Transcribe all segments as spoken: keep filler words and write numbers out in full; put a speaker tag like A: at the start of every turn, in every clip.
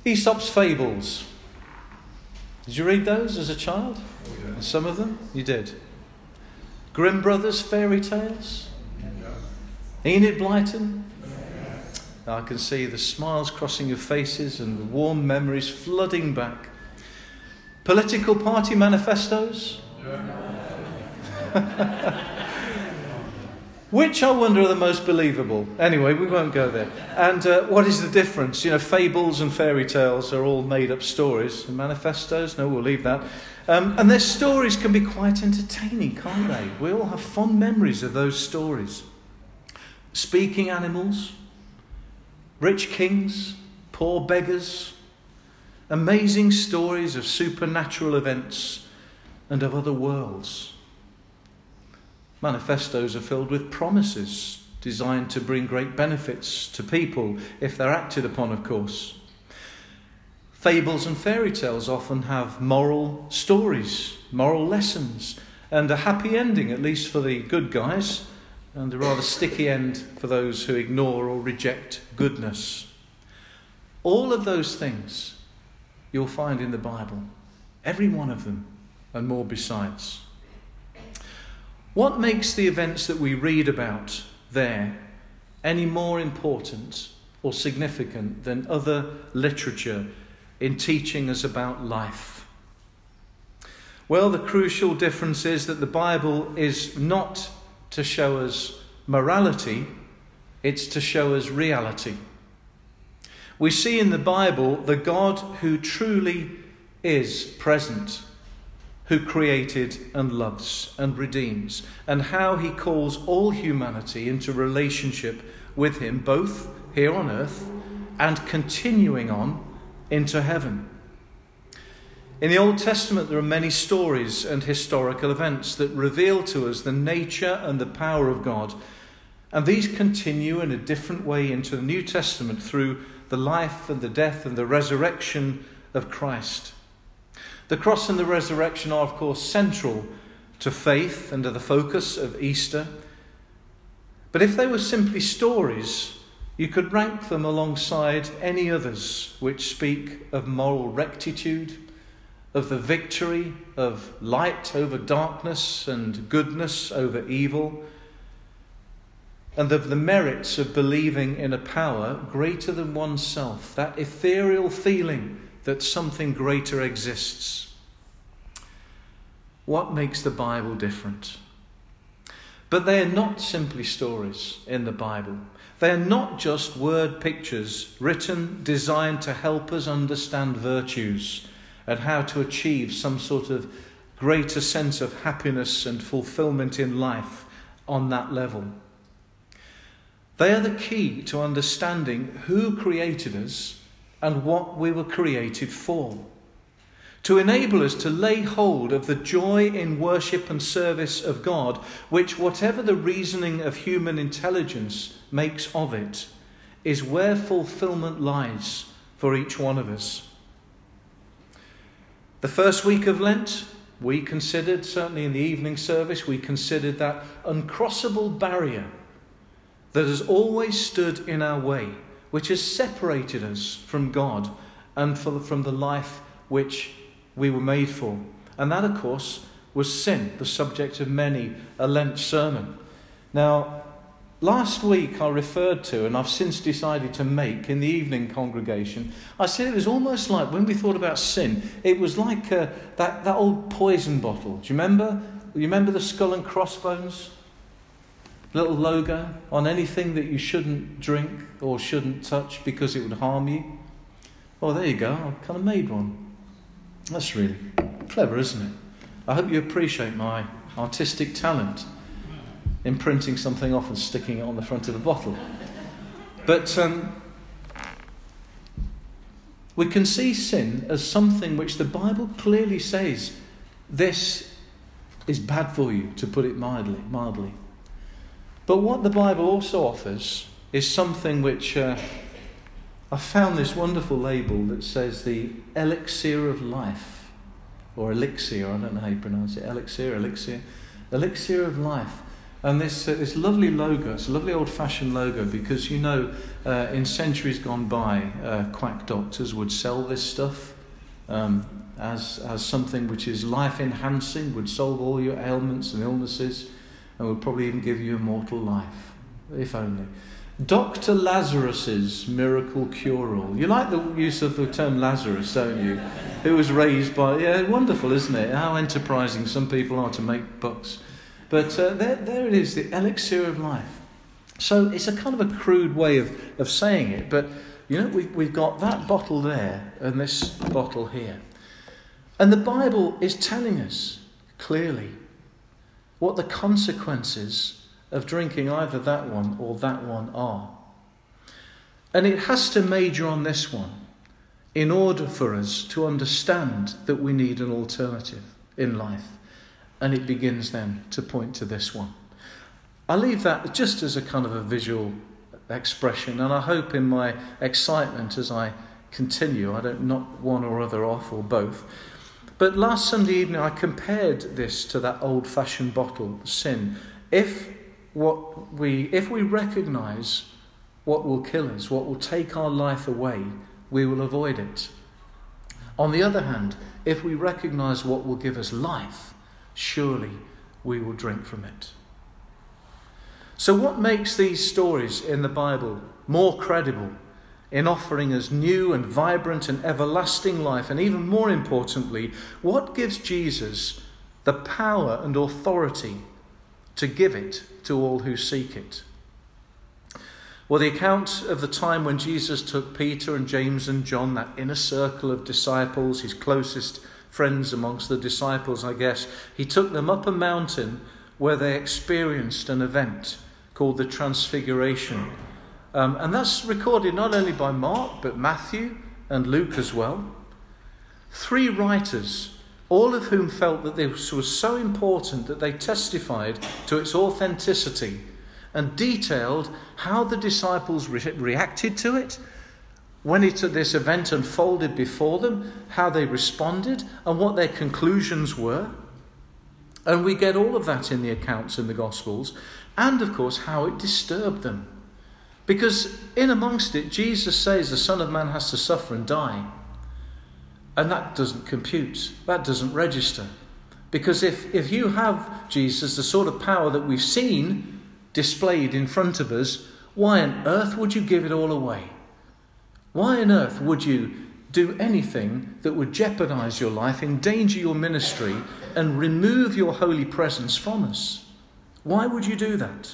A: Aesop's fables. Did you read those as a child?
B: Oh, yeah.
A: Some of them? You did. Grimm Brothers fairy tales?
B: Yeah.
A: Enid Blyton?
B: Yeah.
A: I can see the smiles crossing your faces and the warm memories flooding back. Political party manifestos?
B: Yeah.
A: Which I wonder are the most believable. Anyway, we won't go there. And uh, what is the difference? You know, fables and fairy tales are all made-up stories. And manifestos? No, we'll leave that. Um, and their stories can be quite entertaining, can't they? We all have fond memories of those stories. Speaking animals, rich kings, poor beggars, amazing stories of supernatural events and of other worlds. Manifestos are filled with promises designed to bring great benefits to people if they're acted upon, of course. Fables and fairy tales often have moral stories, moral lessons, and a happy ending, at least for the good guys, and a rather sticky end for those who ignore or reject goodness. All of those things you'll find in the Bible, every one of them, and more besides. What makes the events that we read about there any more important or significant than other literature in teaching us about life? Well, the crucial difference is that the Bible is not to show us morality, it's to show us reality. We see in the Bible the God who truly is present, who created and loves and redeems, and how he calls all humanity into relationship with him, both here on earth and continuing on into heaven. In the Old Testament, there are many stories and historical events that reveal to us the nature and the power of God, and these continue in a different way into the New Testament through the life and the death and the resurrection of Christ. The cross and the resurrection are, of course, central to faith and are the focus of Easter. But if they were simply stories, you could rank them alongside any others which speak of moral rectitude, of the victory of light over darkness and goodness over evil, and of the merits of believing in a power greater than oneself, that ethereal feeling that something greater exists. What makes the Bible different? But they are not simply stories in the Bible. They are not just word pictures written, designed to help us understand virtues and how to achieve some sort of greater sense of happiness and fulfillment in life on that level. They are the key to understanding who created us and what we were created for, to enable us to lay hold of the joy in worship and service of God, which, whatever the reasoning of human intelligence makes of it, is where fulfillment lies for each one of us. The first week of Lent, we considered, certainly in the evening service, we considered that uncrossable barrier that has always stood in our way, which has separated us from God and from the life which we were made for. And that, of course, was sin, the subject of many a Lent sermon. Now, last week I referred to, and I've since decided to make in the evening congregation, I said it was almost like, when we thought about sin, it was like uh, that, that old poison bottle. Do you remember? You remember the skull and crossbones? Little logo on anything that you shouldn't drink or shouldn't touch because it would harm you. Well, there you go. I kind of made one. That's really clever, isn't it? I hope you appreciate my artistic talent in printing something off and sticking it on the front of the bottle. But um, we can see sin as something which the Bible clearly says this is bad for you, to put it mildly. mildly. But what the Bible also offers is something which uh, I found this wonderful label that says the elixir of life, or elixir, I don't know how you pronounce it, elixir, elixir, elixir of life, And this uh, this lovely logo, it's a lovely old-fashioned logo, because you know, uh, in centuries gone by, uh, quack doctors would sell this stuff um, as as something which is life-enhancing, would solve all your ailments and illnesses, and would probably even give you immortal life, if only. Doctor Lazarus's miracle cure-all. You like the use of the term Lazarus, don't you? Who was raised by... Yeah, wonderful, isn't it? How enterprising some people are to make bucks. But uh, there, there it is, the elixir of life. So it's a kind of a crude way of, of saying it, but you know, we, we've got that bottle there and this bottle here. And the Bible is telling us clearly what the consequences of drinking either that one or that one are. And it has to major on this one in order for us to understand that we need an alternative in life. And it begins then to point to this one. I leave that just as a kind of a visual expression, and I hope in my excitement as I continue, I don't knock one or other off or both. But last Sunday evening I compared this to that old-fashioned bottle, sin. If what we if we recognise what will kill us, what will take our life away, we will avoid it. On the other hand, if we recognise what will give us life, surely we will drink from it. So what makes these stories in the Bible more credible in offering us new and vibrant and everlasting life? And even more importantly, what gives Jesus the power and authority to give it to all who seek it? Well, the account of the time when Jesus took Peter and James and John, that inner circle of disciples, his closest friends amongst the disciples, I guess, he took them up a mountain where they experienced an event called the Transfiguration. Um, and that's recorded not only by Mark, but Matthew and Luke as well. Three writers, all of whom felt that this was so important that they testified to its authenticity and detailed how the disciples re- reacted to it, when it, this event unfolded before them, how they responded and what their conclusions were. And we get all of that in the accounts in the Gospels, and of course how it disturbed them. Because in amongst it, Jesus says the Son of Man has to suffer and die. And that doesn't compute. That doesn't register. Because if, if you have Jesus, the sort of power that we've seen displayed in front of us, why on earth would you give it all away? Why on earth would you do anything that would jeopardize your life, endanger your ministry, and remove your holy presence from us? Why would you do that?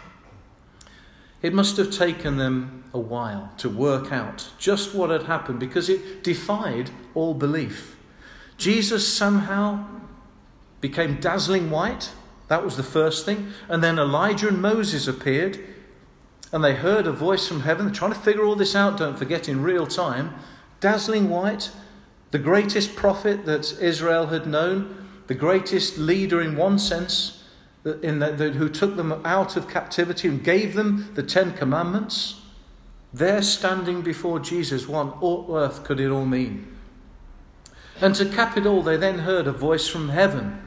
A: It must have taken them a while to work out just what had happened, because it defied all belief. Jesus somehow became dazzling white. That was the first thing. And then Elijah and Moses appeared, and they heard a voice from heaven. They're trying to figure all this out, don't forget, in real time. Dazzling white, the greatest prophet that Israel had known, the greatest leader in one sense, in the, the, who took them out of captivity and gave them the Ten Commandments. They're standing before Jesus. What on earth could it all mean? And to cap it all, they then heard a voice from heaven.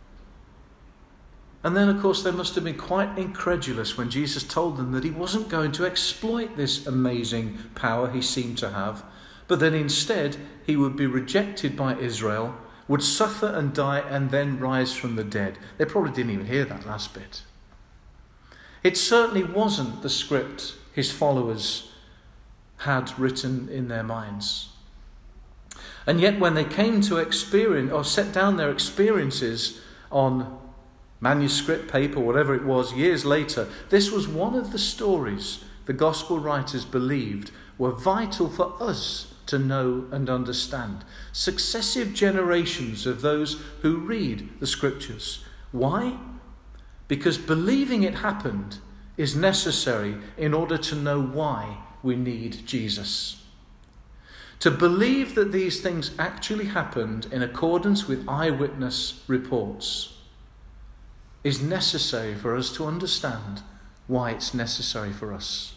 A: And then, of course, they must have been quite incredulous when Jesus told them that he wasn't going to exploit this amazing power he seemed to have, but that instead he would be rejected by Israel, would suffer and die, and then rise from the dead. They probably didn't even hear that last bit. It certainly wasn't the script his followers had written in their minds. And yet when they came to experience, or set down their experiences on manuscript paper, whatever it was, years later, this was one of the stories the gospel writers believed were vital for us to know and understand. Successive generations of those who read the scriptures. Why? Because believing it happened is necessary in order to know why we need Jesus. To believe that these things actually happened in accordance with eyewitness reports is necessary for us to understand why it's necessary for us.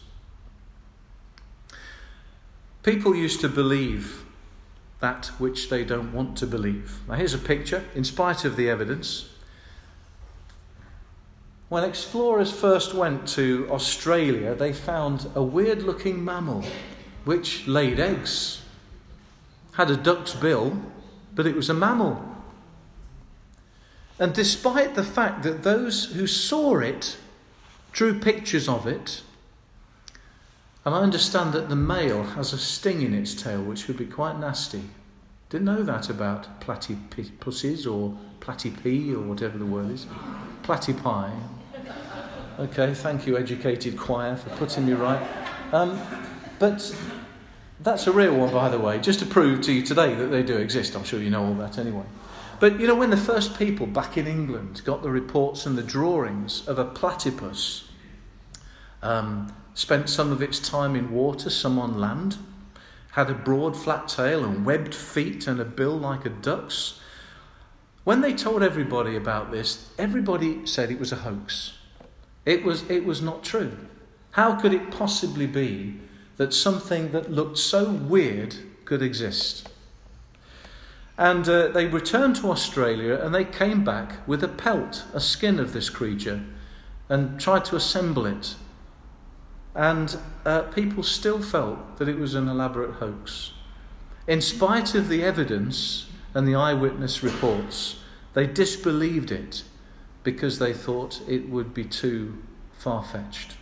A: People used to believe that which they don't want to believe. Now here's a picture, in spite of the evidence. When explorers first went to Australia, they found a weird-looking mammal which laid eggs. Had a duck's bill, but it was a mammal. And despite the fact that those who saw it drew pictures of it, and I understand that the male has a sting in its tail, which would be quite nasty. Didn't know that about platypuses or platypi or whatever the word is. Platypi. Okay, thank you, educated choir, for putting me right. Um, but that's a real one, by the way, just to prove to you today that they do exist. I'm sure you know all that anyway. But, you know, when the first people back in England got the reports and the drawings of a platypus, um, spent some of its time in water, some on land, had a broad flat tail and webbed feet and a bill like a duck's. When they told everybody about this, everybody said it was a hoax. It was, it was not true. How could it possibly be that something that looked so weird could exist? And uh, they returned to Australia and they came back with a pelt, a skin of this creature, and tried to assemble it. And uh, people still felt that it was an elaborate hoax. In spite of the evidence and the eyewitness reports, they disbelieved it because they thought it would be too far-fetched.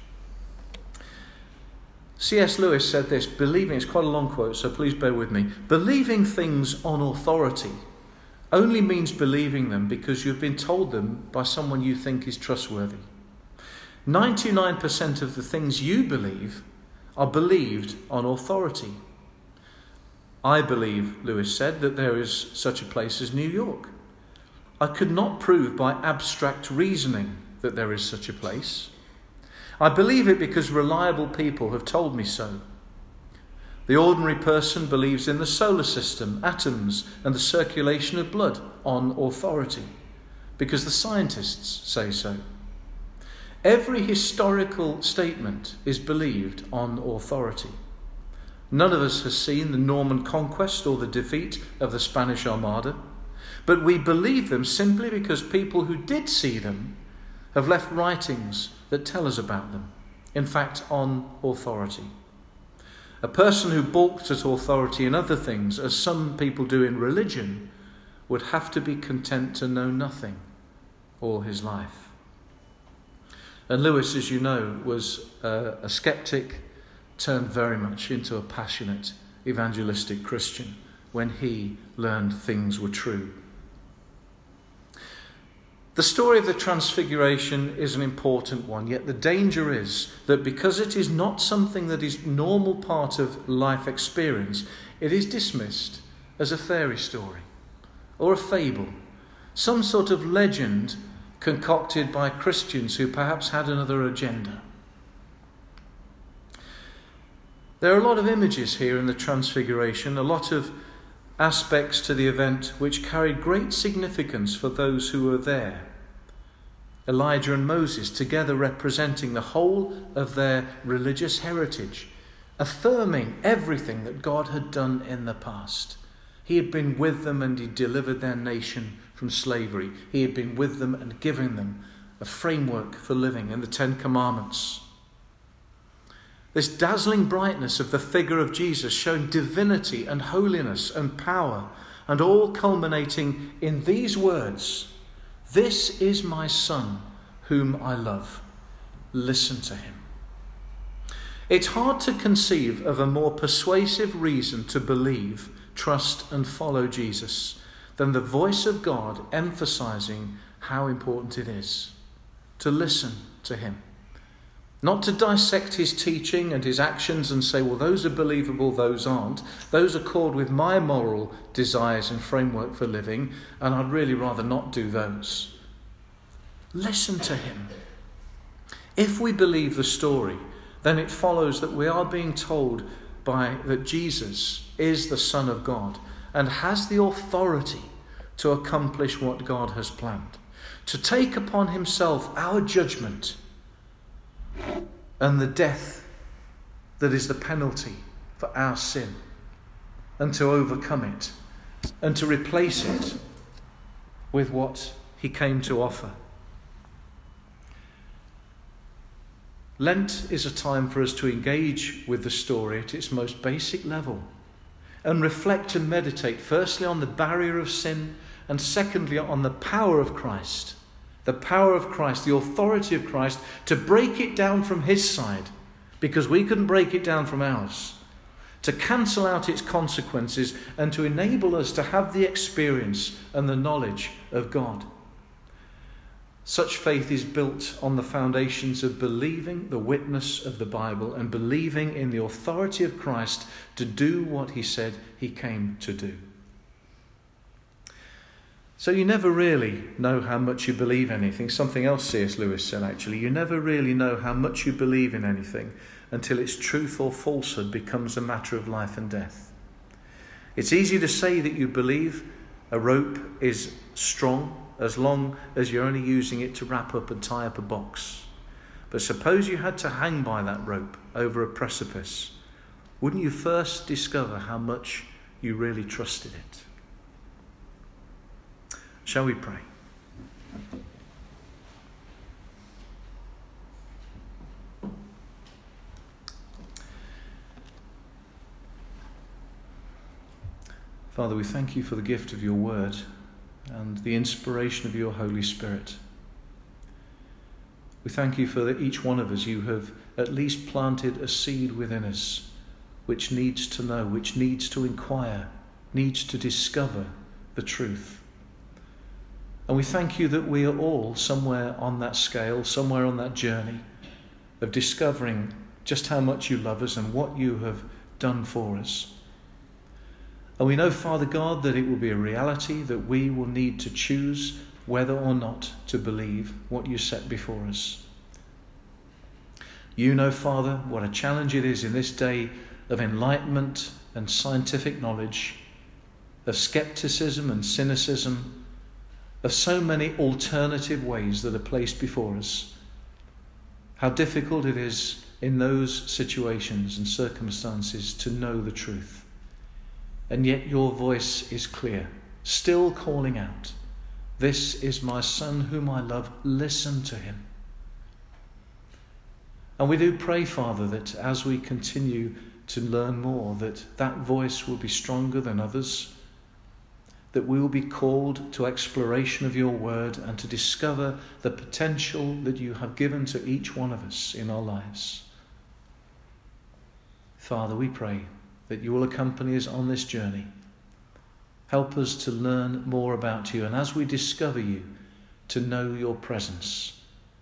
A: C S Lewis said this, believing, it's quite a long quote, so please bear with me. Believing things on authority only means believing them because you've been told them by someone you think is trustworthy. ninety-nine percent of the things you believe are believed on authority. I believe, Lewis said, that there is such a place as New York. I could not prove by abstract reasoning that there is such a place. I believe it because reliable people have told me so. The ordinary person believes in the solar system, atoms, and the circulation of blood on authority because the scientists say so. Every historical statement is believed on authority. None of us has seen the Norman conquest or the defeat of the Spanish Armada, but we believe them simply because people who did see them have left writings that tell us about them, in fact, on authority. A person who balked at authority in other things, as some people do in religion, would have to be content to know nothing all his life. And Lewis, as you know, was uh, a skeptic, turned very much into a passionate evangelistic Christian when he learned things were true. The story of the Transfiguration is an important one, yet the danger is that because it is not something that is normal part of life experience, it is dismissed as a fairy story or a fable, some sort of legend concocted by Christians who perhaps had another agenda. There are a lot of images here in the Transfiguration, a lot of aspects to the event which carried great significance for those who were there. Elijah and Moses together representing the whole of their religious heritage, affirming everything that God had done in the past. He had been with them and he delivered their nation from slavery. He had been with them and given them a framework for living in the Ten Commandments. This dazzling brightness of the figure of Jesus showing divinity and holiness and power, and all culminating in these words, "This is my Son, whom I love. Listen to him." It's hard to conceive of a more persuasive reason to believe, trust and follow Jesus than the voice of God emphasizing how important it is to listen to him. Not to dissect his teaching and his actions and say, well, those are believable, those aren't. Those accord with my moral desires and framework for living, and I'd really rather not do those. Listen to him. If we believe the story, then it follows that we are being told by that Jesus is the Son of God and has the authority to accomplish what God has planned, to take upon himself our judgment and the death that is the penalty for our sin, and to overcome it, and to replace it with what he came to offer. Lent is a time for us to engage with the story at its most basic level and reflect and meditate firstly on the barrier of sin and secondly on the power of Christ. The power of Christ, the authority of Christ to break it down from his side because we couldn't break it down from ours. To cancel out its consequences and to enable us to have the experience and the knowledge of God. Such faith is built on the foundations of believing the witness of the Bible and believing in the authority of Christ to do what he said he came to do. So you never really know how much you believe anything. Something else C S Lewis said actually. You never really know how much you believe in anything until its truth or falsehood becomes a matter of life and death. It's easy to say that you believe a rope is strong as long as you're only using it to wrap up and tie up a box. But suppose you had to hang by that rope over a precipice. Wouldn't you first discover how much you really trusted it? Shall we pray? Father, we thank you for the gift of your word and the inspiration of your Holy Spirit. We thank you for that each one of us, you have at least planted a seed within us which needs to know, which needs to inquire, needs to discover the truth. And we thank you that we are all somewhere on that scale, somewhere on that journey of discovering just how much you love us and what you have done for us. And we know, Father God, that it will be a reality that we will need to choose whether or not to believe what you set before us. You know, Father, what a challenge it is in this day of enlightenment and scientific knowledge, of skepticism and cynicism, of so many alternative ways that are placed before us. How difficult it is in those situations and circumstances to know the truth. And yet your voice is clear, still calling out, "This is my Son whom I love, listen to him." And we do pray, Father, that as we continue to learn more, that that voice will be stronger than others, that we will be called to exploration of your word and to discover the potential that you have given to each one of us in our lives. Father, we pray that you will accompany us on this journey. Help us to learn more about you, and as we discover you, to know your presence.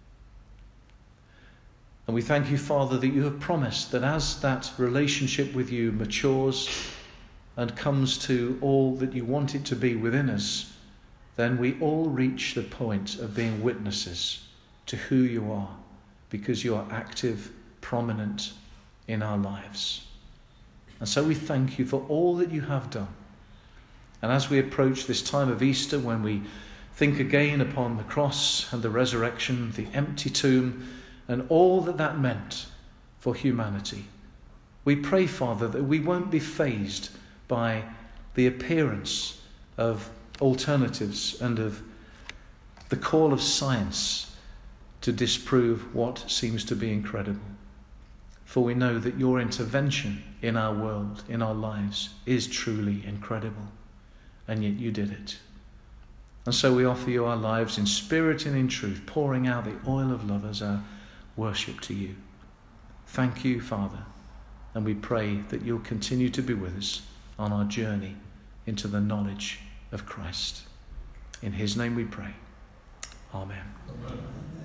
A: And we thank you, Father, that you have promised that as that relationship with you matures and comes to all that you want it to be within us, then we all reach the point of being witnesses to who you are, because you are active, prominent in our lives. And so we thank you for all that you have done. And as we approach this time of Easter, when we think again upon the cross and the resurrection, the empty tomb, and all that that meant for humanity, we pray, Father, that we won't be fazed by the appearance of alternatives and of the call of science to disprove what seems to be incredible. For we know that your intervention in our world, in our lives, is truly incredible. And yet you did it. And so we offer you our lives in spirit and in truth, pouring out the oil of love as our worship to you. Thank you, Father. And we pray that you'll continue to be with us on our journey into the knowledge of Christ. In his name we pray. Amen.
B: Amen.